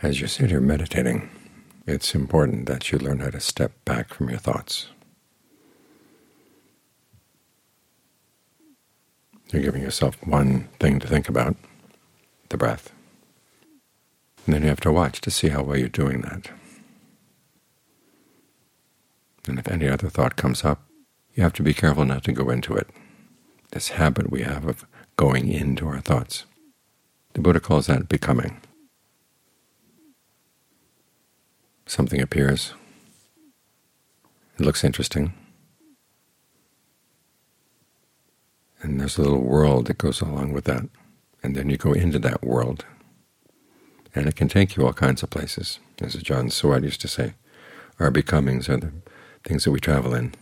As you sit here meditating, it's important that you learn how to step back from your thoughts. You're giving yourself one thing to think about, the breath. And then you have to watch to see how well you're doing that. And if any other thought comes up, you have to be careful not to go into it. This habit we have of going into our thoughts. The Buddha calls that becoming. Something appears. It looks interesting. And there's a little world that goes along with that. And then you go into that world. And it can take you all kinds of places. As John Sawad used to say, our becomings are the things that we travel in.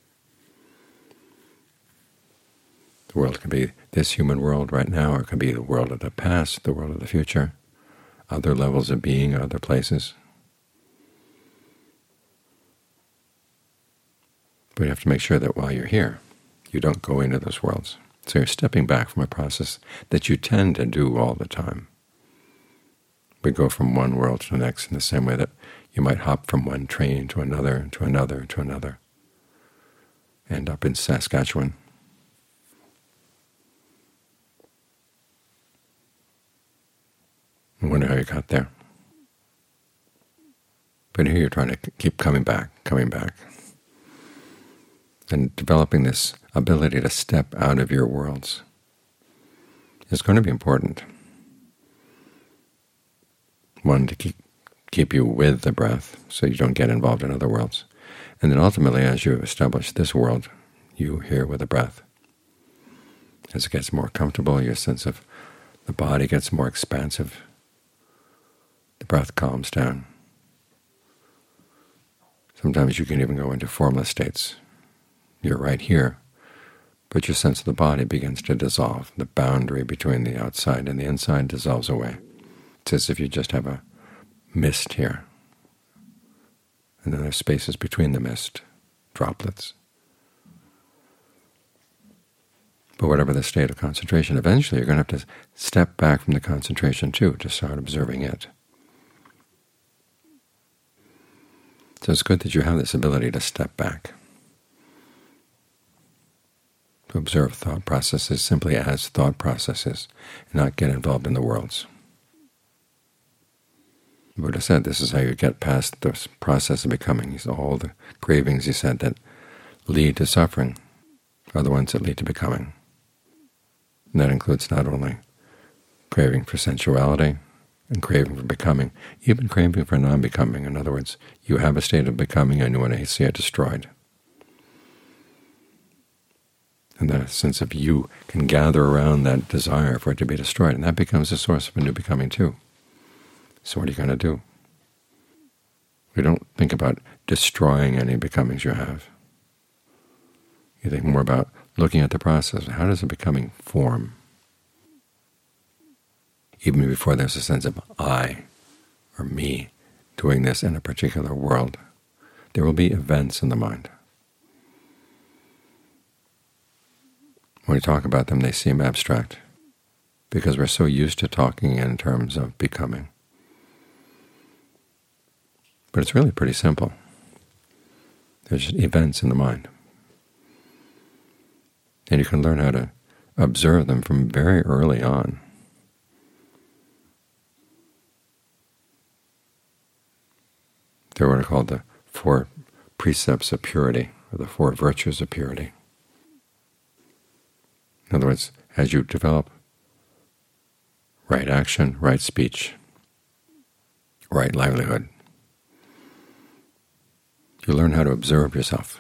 The world can be this human world right now, or it can be the world of the past, the world of the future, other levels of being, other places. But you have to make sure that while you're here, you don't go into those worlds. So you're stepping back from a process that you tend to do all the time. We go from one world to the next in the same way that you might hop from one train to another, to another, to another, end up in Saskatchewan. I wonder how you got there. But here you're trying to keep coming back. And developing this ability to step out of your worlds is going to be important. One, to keep you with the breath so you don't get involved in other worlds. And then ultimately, as you establish this world, you here with the breath. As it gets more comfortable, your sense of the body gets more expansive. The breath calms down. Sometimes you can even go into formless states. You're right here, but your sense of the body begins to dissolve. The boundary between the outside and the inside dissolves away. It's as if you just have a mist here, and then there's spaces between the mist, droplets. But whatever the state of concentration, eventually you're going to have to step back from the concentration too, to start observing it. So it's good that you have this ability to step back, to observe thought processes simply as thought processes, and not get involved in the worlds. The Buddha said this is how you get past this process of becoming. All the cravings, he said, that lead to suffering are the ones that lead to becoming. And that includes not only craving for sensuality and craving for becoming, even craving for non-becoming. In other words, you have a state of becoming and you want to see it destroyed. And that sense of you can gather around that desire for it to be destroyed, and that becomes the source of a new becoming too. So what are you going to do? We don't think about destroying any becomings you have. You think more about looking at the process. How does a becoming form? Even before there's a sense of I or me doing this in a particular world, there will be events in the mind. When we talk about them, they seem abstract because we're so used to talking in terms of becoming. But it's really pretty simple. There's just events in the mind. And you can learn how to observe them from very early on. They're what are called the 4 precepts of purity, or the 4 virtues of purity. In other words, as you develop right action, right speech, right livelihood, you learn how to observe yourself.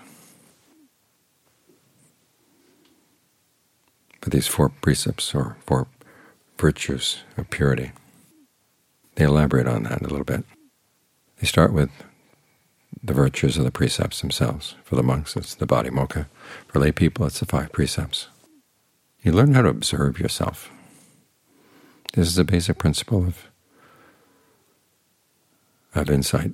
But these 4 precepts, or 4 virtues of purity, they elaborate on that a little bit. They start with the virtues of the precepts themselves. For the monks, it's the Patimokkha. For lay people, it's the 5 precepts. You learn how to observe yourself. This is a basic principle of insight.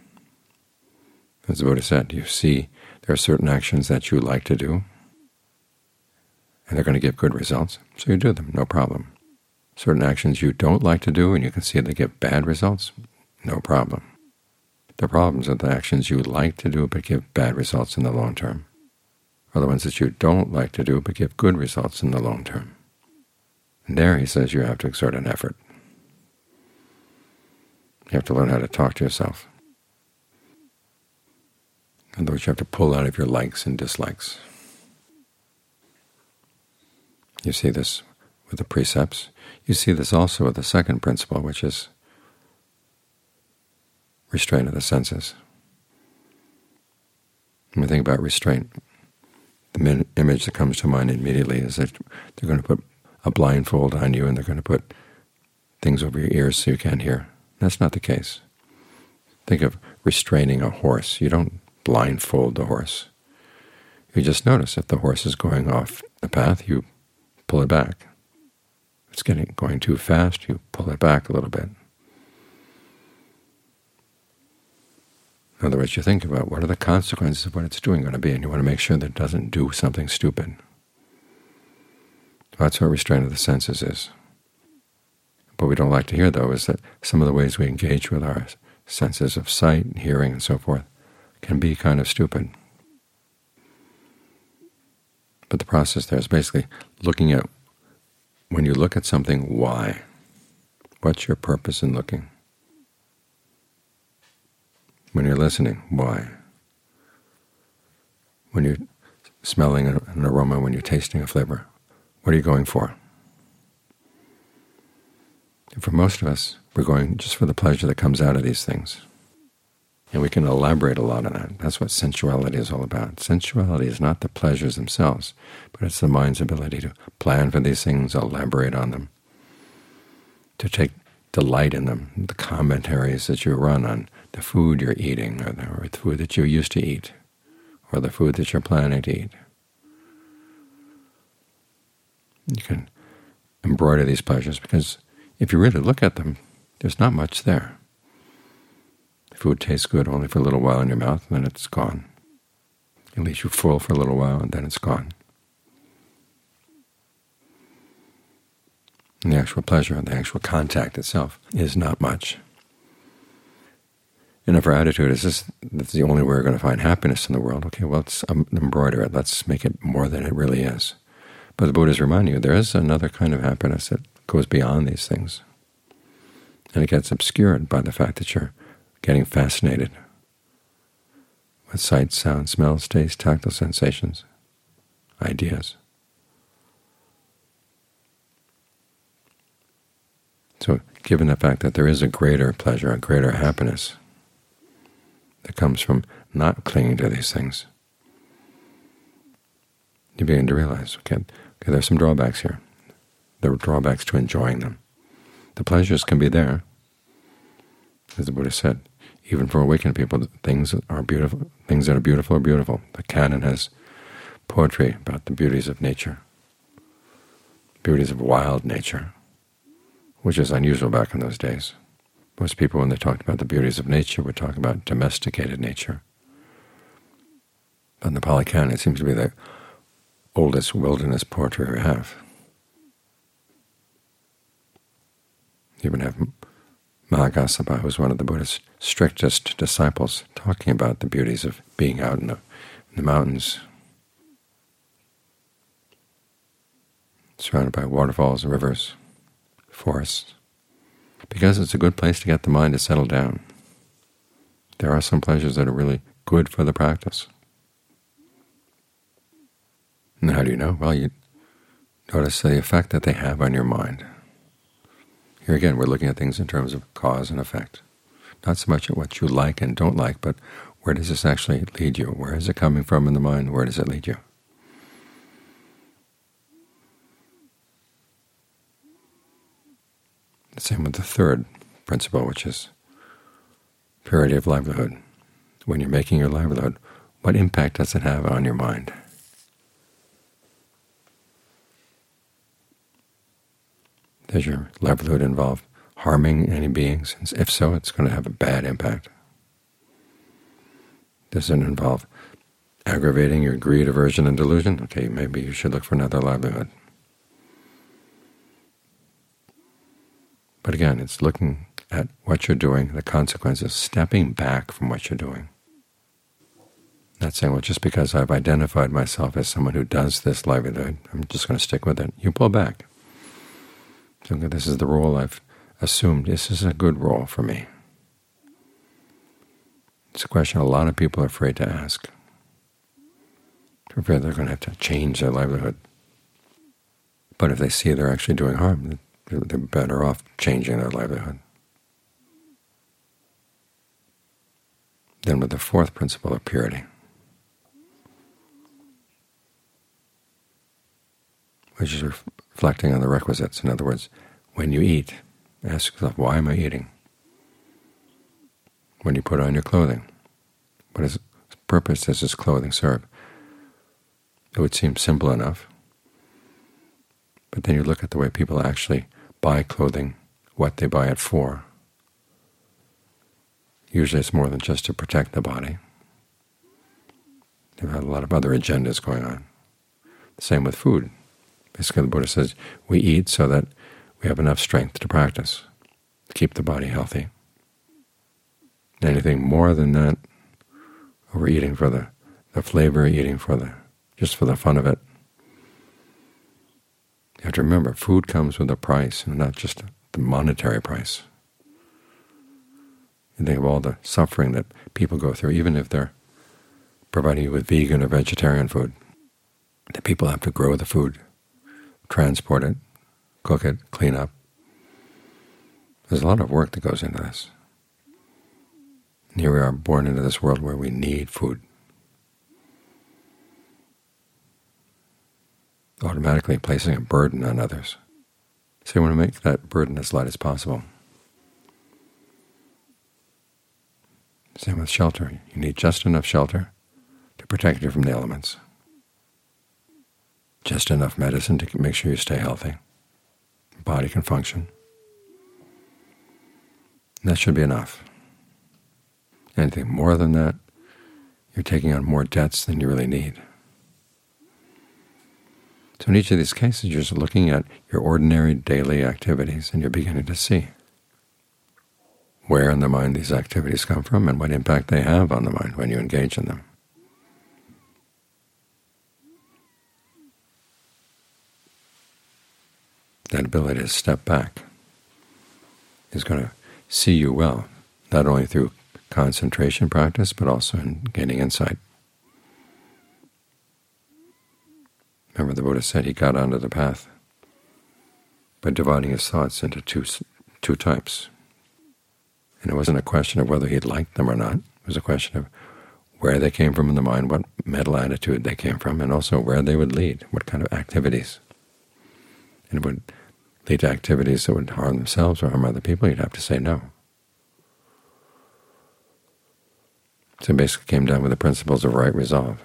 As the Buddha said, you see there are certain actions that you like to do, and they're going to give good results, so you do them, no problem. Certain actions you don't like to do, and you can see they give bad results, no problem. The problems are the actions you like to do but give bad results in the long term, or the ones that you don't like to do but give good results in the long term. And there he says you have to exert an effort. You have to learn how to talk to yourself. In other words, you have to pull out of your likes and dislikes. You see this with the precepts. You see this also with the second principle, which is restraint of the senses. When we think about restraint, the image that comes to mind immediately is that they're going to put a blindfold on you and they're going to put things over your ears so you can't hear. That's not the case. Think of restraining a horse. You don't blindfold the horse. You just notice if the horse is going off the path, you pull it back. If it's going too fast, you pull it back a little bit. In other words, you think about what are the consequences of what it's doing going to be, and you want to make sure that it doesn't do something stupid. That's what restraint of the senses is. What we don't like to hear, though, is that some of the ways we engage with our senses of sight, hearing, and so forth can be kind of stupid. But the process there is basically looking at, when you look at something, why? What's your purpose in looking? When you're listening, why? When you're smelling an aroma, when you're tasting a flavor, what are you going for? And for most of us, we're going just for the pleasure that comes out of these things. And we can elaborate a lot on that. That's what sensuality is all about. Sensuality is not the pleasures themselves, but it's the mind's ability to plan for these things, elaborate on them, to take delight in them, the commentaries that you run on the food you're eating, or the food that you used to eat, or the food that you're planning to eat. You can embroider these pleasures because if you really look at them, there's not much there. Food tastes good only for a little while in your mouth, and then it's gone. It leaves you full for a little while, and then it's gone. And the actual pleasure and the actual contact itself is not much. And if our attitude is that's the only way we're going to find happiness in the world, okay, well, let's embroider it. Let's make it more than it really is. But the Buddha is reminding you there is another kind of happiness that goes beyond these things. And it gets obscured by the fact that you're getting fascinated with sight, sound, smells, taste, tactile sensations, ideas. So given the fact that there is a greater pleasure, a greater happiness that comes from not clinging to these things, you begin to realize, okay, there's some drawbacks here. There are drawbacks to enjoying them. The pleasures can be there. As the Buddha said, even for awakened people, things that are beautiful are beautiful. The canon has poetry about the beauties of nature, beauties of wild nature, which is unusual back in those days. Most people, when they talked about the beauties of nature, would talk about domesticated nature. But in the Pali Canon, it seems to be the oldest wilderness poetry we have. You even have Mahakassapa, who was one of the Buddha's strictest disciples, talking about the beauties of being out in the mountains, surrounded by waterfalls, rivers, forests, because it's a good place to get the mind to settle down. There are some pleasures that are really good for the practice. And how do you know? Well, you notice the effect that they have on your mind. Here again, we're looking at things in terms of cause and effect. Not so much at what you like and don't like, but where does this actually lead you? Where is it coming from in the mind? Where does it lead you? The same with the third principle, which is purity of livelihood. When you're making your livelihood, what impact does it have on your mind? Does your livelihood involve harming any beings? If so, it's going to have a bad impact. Does it involve aggravating your greed, aversion, and delusion? Okay, maybe you should look for another livelihood. But again, it's looking at what you're doing, the consequences, stepping back from what you're doing. Not saying, well, just because I've identified myself as someone who does this livelihood, I'm just going to stick with it. You pull back. So this is the role I've assumed. This is a good role for me. It's a question a lot of people are afraid to ask. They're afraid they're going to have to change their livelihood. But if they see they're actually doing harm, they're better off changing their livelihood. Then with the fourth principle of purity, which is reflecting on the requisites. In other words, when you eat, ask yourself, why am I eating? When you put on your clothing, what purpose does this clothing serve? It would seem simple enough, but then you look at the way people actually buy clothing, what they buy it for. Usually it's more than just to protect the body. They've had a lot of other agendas going on. The same with food. Basically, the Buddha says we eat so that we have enough strength to practice, to keep the body healthy. Anything more than that, or we're eating for the flavor, eating for just for the fun of it. You have to remember, food comes with a price, and not just the monetary price. You think of all the suffering that people go through, even if they're providing you with vegan or vegetarian food. The people have to grow the food, transport it, cook it, clean up. There's a lot of work that goes into this. And here we are born into this world where we need food. Automatically placing a burden on others. So you want to make that burden as light as possible. Same with shelter. You need just enough shelter to protect you from the elements. Just enough medicine to make sure you stay healthy. The body can function. And that should be enough. Anything more than that, you're taking on more debts than you really need. So in each of these cases, you're just looking at your ordinary daily activities, and you're beginning to see where in the mind these activities come from and what impact they have on the mind when you engage in them. That ability to step back is going to see you well, not only through concentration practice, but also in gaining insight. Remember, the Buddha said he got onto the path by dividing his thoughts into two types. And it wasn't a question of whether he liked them or not. It was a question of where they came from in the mind, what mental attitude they came from, and also where they would lead, what kind of activities. And it would lead to activities that would harm themselves or harm other people. You'd have to say no. So it basically came down with the principles of right resolve.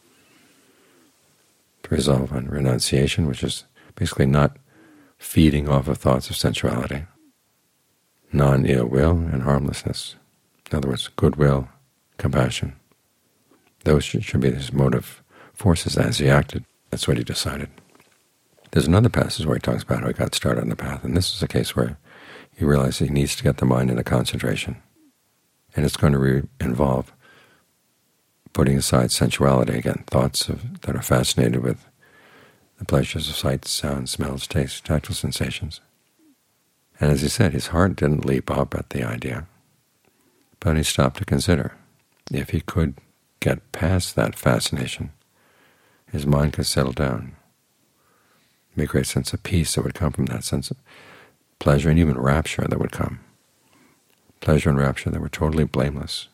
To resolve on renunciation, which is basically not feeding off of thoughts of sensuality, non-ill will, and harmlessness. In other words, goodwill, compassion. Those should be his motive forces as he acted. That's what he decided. There's another passage where he talks about how he got started on the path, and this is a case where he realized he needs to get the mind into concentration. And it's going to involve putting aside sensuality again, thoughts that are fascinated with the pleasures of sights, sounds, smells, tastes, tactile sensations. And as he said, his heart didn't leap up at the idea, but he stopped to consider. If he could get past that fascination, his mind could settle down. There'd be a great sense of peace that would come from that sense of pleasure and even rapture that would come. Pleasure and rapture that were totally blameless.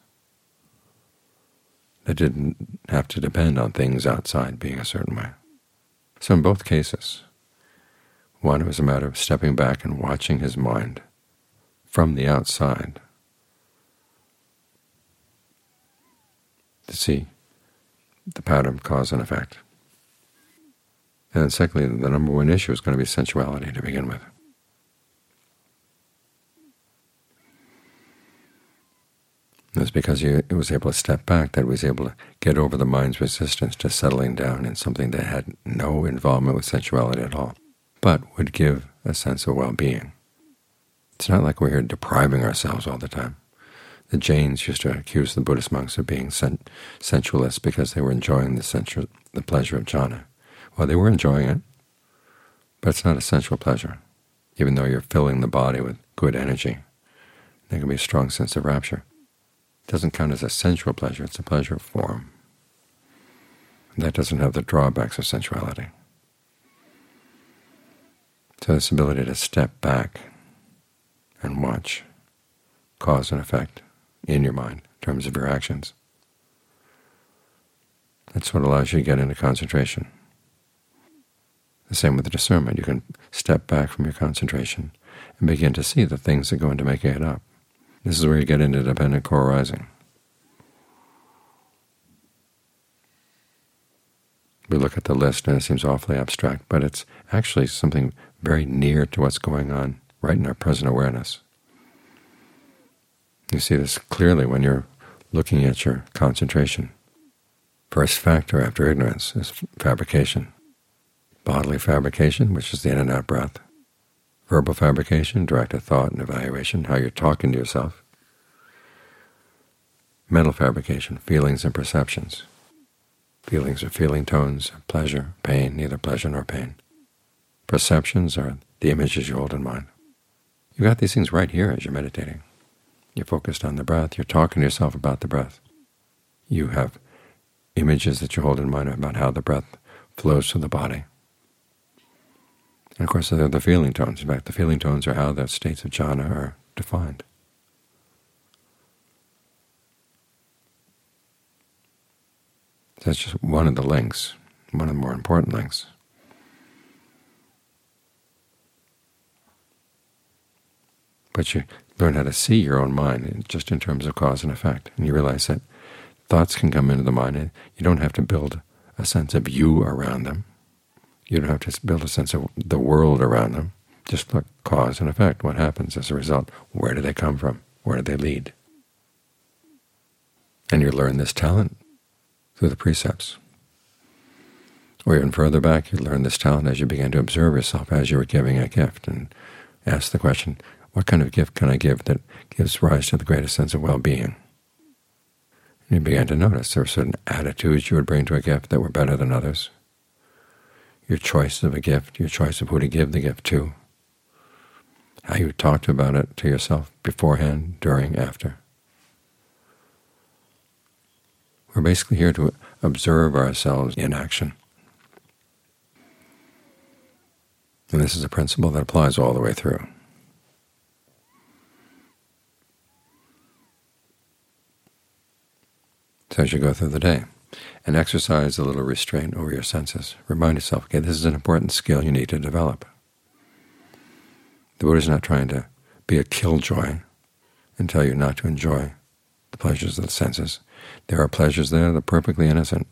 That didn't have to depend on things outside being a certain way. So in both cases, one, it was a matter of stepping back and watching his mind from the outside to see the pattern of cause and effect. And then secondly, the number one issue is going to be sensuality to begin with. It's because he was able to step back that he was able to get over the mind's resistance to settling down in something that had no involvement with sensuality at all, but would give a sense of well-being. It's not like we're here depriving ourselves all the time. The Jains used to accuse the Buddhist monks of being sensualists because they were enjoying the pleasure of jhana. Well, they were enjoying it, but it's not a sensual pleasure. Even though you're filling the body with good energy, there can be a strong sense of rapture. It doesn't count as a sensual pleasure, it's a pleasure of form. And that doesn't have the drawbacks of sensuality. So this ability to step back and watch cause and effect in your mind in terms of your actions, that's what allows you to get into concentration. The same with the discernment. You can step back from your concentration and begin to see the things that go into making it up. This is where you get into dependent co-arising. We look at the list and it seems awfully abstract, but it's actually something very near to what's going on right in our present awareness. You see this clearly when you're looking at your concentration. First factor after ignorance is fabrication. Bodily fabrication, which is the in and out breath. Verbal fabrication, directed thought and evaluation, how you're talking to yourself. Mental fabrication, feelings and perceptions. Feelings are feeling tones, pleasure, pain, neither pleasure nor pain. Perceptions are the images you hold in mind. You've got these things right here as you're meditating. You're focused on the breath. You're talking to yourself about the breath. You have images that you hold in mind about how the breath flows through the body. And of course, they're the feeling tones. In fact, the feeling tones are how the states of jhana are defined. That's just one of the links, one of the more important links. But you learn how to see your own mind just in terms of cause and effect, and you realize that thoughts can come into the mind, and you don't have to build a sense of you around them. You don't have to build a sense of the world around them. Just look, cause and effect, what happens as a result? Where do they come from? Where do they lead? And you learn this talent through the precepts. Or even further back, you learn this talent as you begin to observe yourself as you were giving a gift and ask the question, what kind of gift can I give that gives rise to the greatest sense of well-being? And you began to notice there were certain attitudes you would bring to a gift that were better than others. Your choice of a gift, your choice of who to give the gift to, how you talked about it to yourself beforehand, during, after. We're basically here to observe ourselves in action. And this is a principle that applies all the way through. So as you go through the day, and exercise a little restraint over your senses. Remind yourself, okay, this is an important skill you need to develop. The Buddha is not trying to be a killjoy and tell you not to enjoy the pleasures of the senses. There are pleasures there that are perfectly innocent.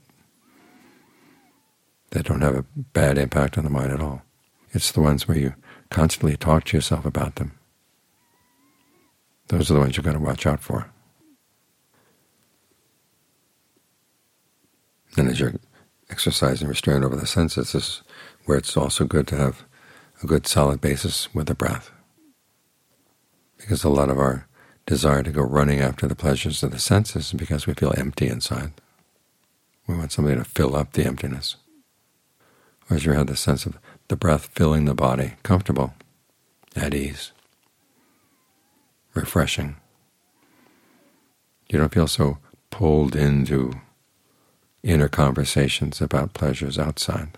They don't have a bad impact on the mind at all. It's the ones where you constantly talk to yourself about them. Those are the ones you've got to watch out for. And as you're exercising restraint over the senses, this is where it's also good to have a good solid basis with the breath. Because a lot of our desire to go running after the pleasures of the senses is because we feel empty inside. We want something to fill up the emptiness. Whereas you have the sense of the breath filling the body, comfortable, at ease, refreshing. You don't feel so pulled into inner conversations about pleasures outside.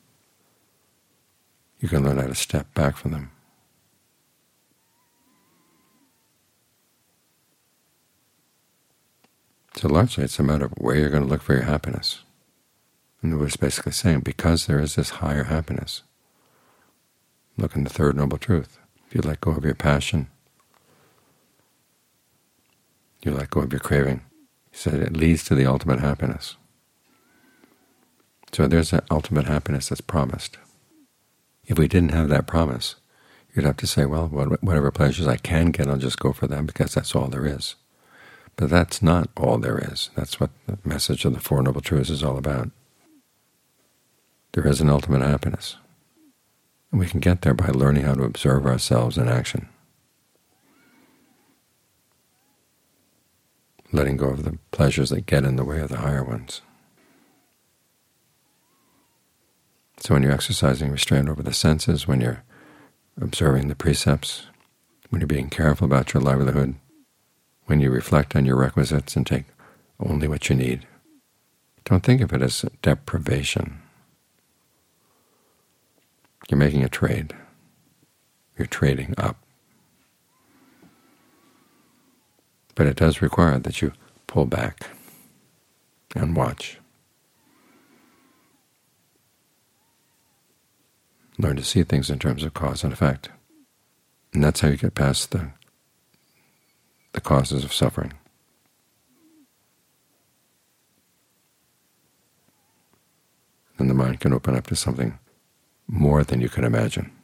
You can learn how to step back from them. So largely it's a matter of where you're going to look for your happiness. And the Buddha is basically saying, because there is this higher happiness, look in the Third Noble Truth. If you let go of your passion, you let go of your craving. He said it leads to the ultimate happiness. So there's an ultimate happiness that's promised. If we didn't have that promise, you'd have to say, well, whatever pleasures I can get, I'll just go for them because that's all there is. But that's not all there is. That's what the message of the Four Noble Truths is all about. There is an ultimate happiness. And we can get there by learning how to observe ourselves in action. letting go of the pleasures that get in the way of the higher ones. So when you're exercising restraint over the senses, when you're observing the precepts, when you're being careful about your livelihood, when you reflect on your requisites and take only what you need, don't think of it as deprivation. You're making a trade. You're trading up. But it does require that you pull back and watch. Learn to see things in terms of cause and effect. And that's how you get past the causes of suffering. Then the mind can open up to something more than you can imagine.